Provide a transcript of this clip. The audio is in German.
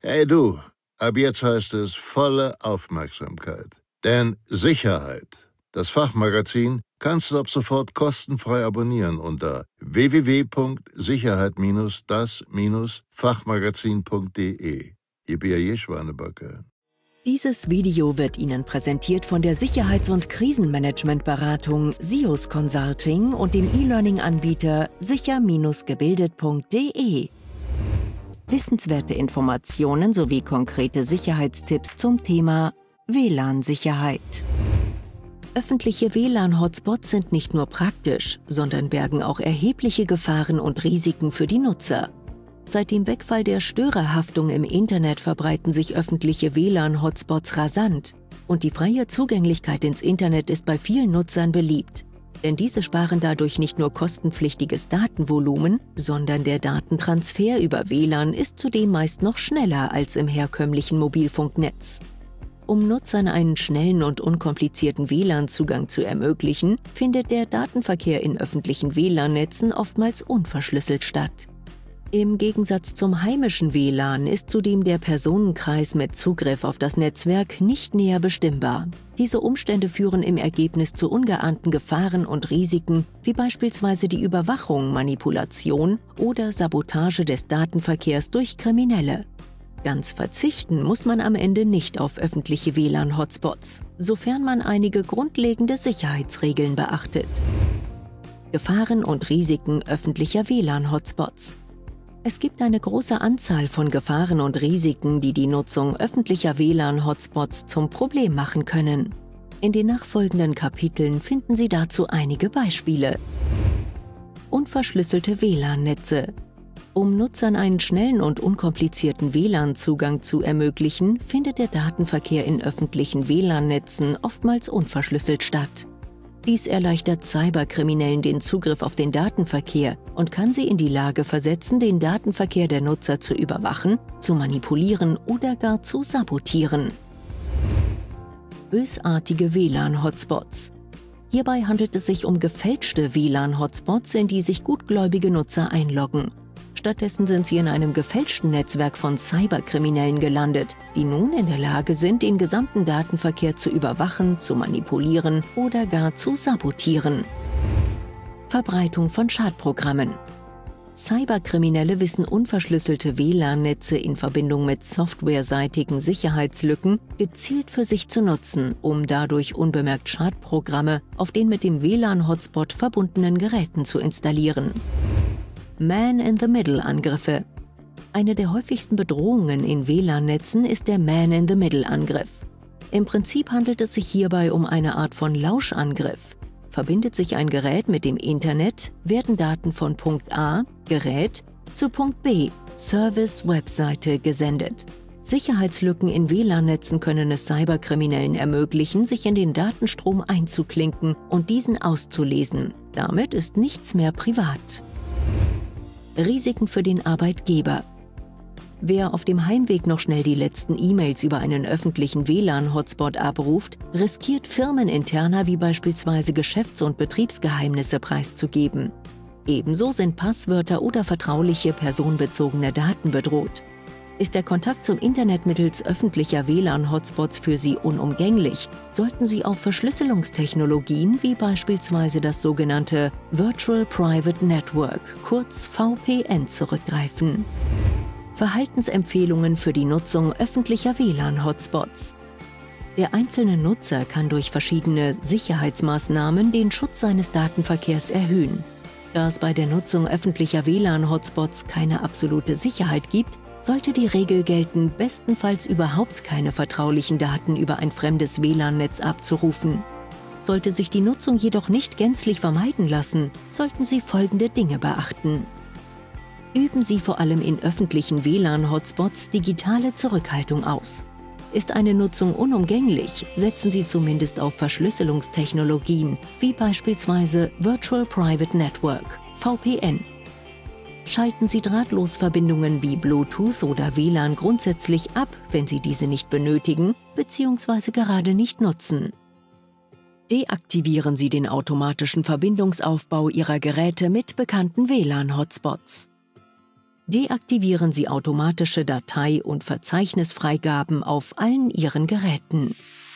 Hey du, ab jetzt heißt es volle Aufmerksamkeit. Denn Sicherheit, das Fachmagazin, kannst du ab sofort kostenfrei abonnieren unter www.sicherheit-das-fachmagazin.de. Ihr B.A.J. Schwanebacke. Dieses Video wird Ihnen präsentiert von der Sicherheits- und Krisenmanagementberatung SIOS Consulting und dem E-Learning-Anbieter sicher-gebildet.de. Wissenswerte Informationen sowie konkrete Sicherheitstipps zum Thema WLAN-Sicherheit. Öffentliche WLAN-Hotspots sind nicht nur praktisch, sondern bergen auch erhebliche Gefahren und Risiken für die Nutzer. Seit dem Wegfall der Störerhaftung im Internet verbreiten sich öffentliche WLAN-Hotspots rasant und die freie Zugänglichkeit ins Internet ist bei vielen Nutzern beliebt. Denn diese sparen dadurch nicht nur kostenpflichtiges Datenvolumen, sondern der Datentransfer über WLAN ist zudem meist noch schneller als im herkömmlichen Mobilfunknetz. Um Nutzern einen schnellen und unkomplizierten WLAN-Zugang zu ermöglichen, findet der Datenverkehr in öffentlichen WLAN-Netzen oftmals unverschlüsselt statt. Im Gegensatz zum heimischen WLAN ist zudem der Personenkreis mit Zugriff auf das Netzwerk nicht näher bestimmbar. Diese Umstände führen im Ergebnis zu ungeahnten Gefahren und Risiken, wie beispielsweise die Überwachung, Manipulation oder Sabotage des Datenverkehrs durch Kriminelle. Ganz verzichten muss man am Ende nicht auf öffentliche WLAN-Hotspots, sofern man einige grundlegende Sicherheitsregeln beachtet. Gefahren und Risiken öffentlicher WLAN-Hotspots. Es gibt eine große Anzahl von Gefahren und Risiken, die die Nutzung öffentlicher WLAN-Hotspots zum Problem machen können. In den nachfolgenden Kapiteln finden Sie dazu einige Beispiele. Unverschlüsselte WLAN-Netze. Um Nutzern einen schnellen und unkomplizierten WLAN-Zugang zu ermöglichen, findet der Datenverkehr in öffentlichen WLAN-Netzen oftmals unverschlüsselt statt. Dies erleichtert Cyberkriminellen den Zugriff auf den Datenverkehr und kann sie in die Lage versetzen, den Datenverkehr der Nutzer zu überwachen, zu manipulieren oder gar zu sabotieren. Bösartige WLAN-Hotspots. Hierbei handelt es sich um gefälschte WLAN-Hotspots, in die sich gutgläubige Nutzer einloggen. Stattdessen sind sie in einem gefälschten Netzwerk von Cyberkriminellen gelandet, die nun in der Lage sind, den gesamten Datenverkehr zu überwachen, zu manipulieren oder gar zu sabotieren. Verbreitung von Schadprogrammen. Cyberkriminelle wissen unverschlüsselte WLAN-Netze in Verbindung mit softwareseitigen Sicherheitslücken gezielt für sich zu nutzen, um dadurch unbemerkt Schadprogramme auf den mit dem WLAN-Hotspot verbundenen Geräten zu installieren. Man-in-the-Middle-Angriffe. Eine der häufigsten Bedrohungen in WLAN-Netzen ist der Man-in-the-Middle-Angriff. Im Prinzip handelt es sich hierbei um eine Art von Lauschangriff. Verbindet sich ein Gerät mit dem Internet, werden Daten von Punkt A, Gerät, zu Punkt B, Service-Webseite gesendet. Sicherheitslücken in WLAN-Netzen können es Cyberkriminellen ermöglichen, sich in den Datenstrom einzuklinken und diesen auszulesen. Damit ist nichts mehr privat. Risiken für den Arbeitgeber. Wer auf dem Heimweg noch schnell die letzten E-Mails über einen öffentlichen WLAN-Hotspot abruft, riskiert firmeninterner wie beispielsweise Geschäfts- und Betriebsgeheimnisse preiszugeben. Ebenso sind Passwörter oder vertrauliche personenbezogene Daten bedroht. Ist der Kontakt zum Internet mittels öffentlicher WLAN-Hotspots für Sie unumgänglich, sollten Sie auf Verschlüsselungstechnologien wie beispielsweise das sogenannte Virtual Private Network, kurz VPN, zurückgreifen. Verhaltensempfehlungen für die Nutzung öffentlicher WLAN-Hotspots. Der einzelne Nutzer kann durch verschiedene Sicherheitsmaßnahmen den Schutz seines Datenverkehrs erhöhen. Da es bei der Nutzung öffentlicher WLAN-Hotspots keine absolute Sicherheit gibt, sollte die Regel gelten, bestenfalls überhaupt keine vertraulichen Daten über ein fremdes WLAN-Netz abzurufen. Sollte sich die Nutzung jedoch nicht gänzlich vermeiden lassen, sollten Sie folgende Dinge beachten. Üben Sie vor allem in öffentlichen WLAN-Hotspots digitale Zurückhaltung aus. Ist eine Nutzung unumgänglich, setzen Sie zumindest auf Verschlüsselungstechnologien, wie beispielsweise Virtual Private Network, VPN. Schalten Sie Drahtlosverbindungen wie Bluetooth oder WLAN grundsätzlich ab, wenn Sie diese nicht benötigen bzw. gerade nicht nutzen. Deaktivieren Sie den automatischen Verbindungsaufbau Ihrer Geräte mit bekannten WLAN-Hotspots. deaktivieren Sie automatische Datei- und Verzeichnisfreigaben auf allen Ihren Geräten.